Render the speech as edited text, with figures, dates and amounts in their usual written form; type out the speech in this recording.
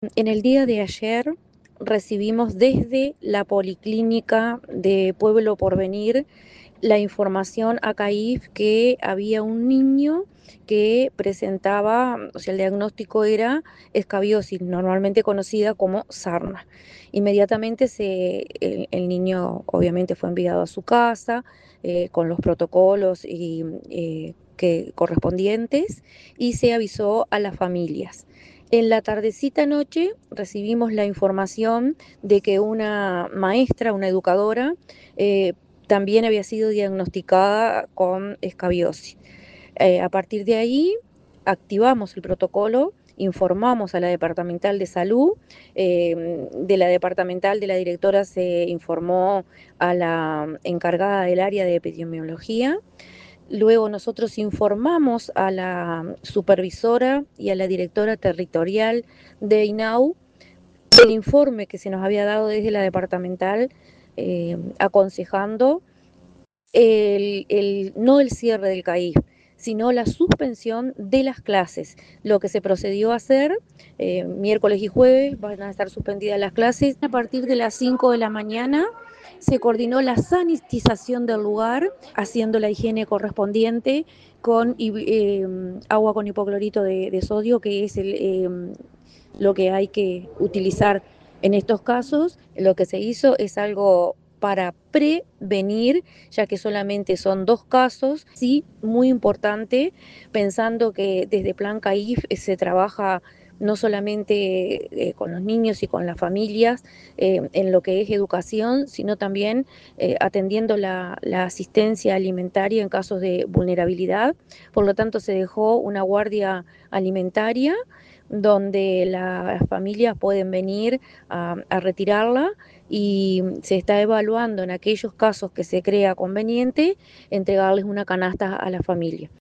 En el día de ayer recibimos desde la Policlínica de Pueblo Porvenir la información a CAIF que había un niño que presentaba, o sea, el diagnóstico era escabiosis, normalmente conocida como sarna. Inmediatamente el niño obviamente fue enviado a su casa con los protocolos correspondientes, y se avisó a las familias. En la tardecita noche recibimos la información de que una maestra, una educadora, también había sido diagnosticada con escabiosis. A partir de ahí activamos el protocolo, informamos a la departamental de salud, de la departamental de la directora se informó a la encargada del área de epidemiología. Luego nosotros informamos a la supervisora y a la directora territorial de INAU el informe que se nos había dado desde la departamental, aconsejando no el cierre del CAIF, sino la suspensión de las clases. Lo que se procedió a hacer, miércoles y jueves van a estar suspendidas las clases. A partir de las 5 de la mañana se coordinó la sanitización del lugar, haciendo la higiene correspondiente con agua con hipoclorito de sodio, que es lo que hay que utilizar en estos casos. Lo que se hizo es algo para prevenir, ya que solamente son 2 casos. Sí, muy importante, pensando que desde Plan CAIF se trabaja no solamente con los niños y con las familias en lo que es educación, sino también atendiendo la asistencia alimentaria en casos de vulnerabilidad. Por lo tanto, se dejó una guardia alimentaria donde las familias pueden venir a retirarla, y se está evaluando en aquellos casos que se crea conveniente entregarles una canasta a la familia.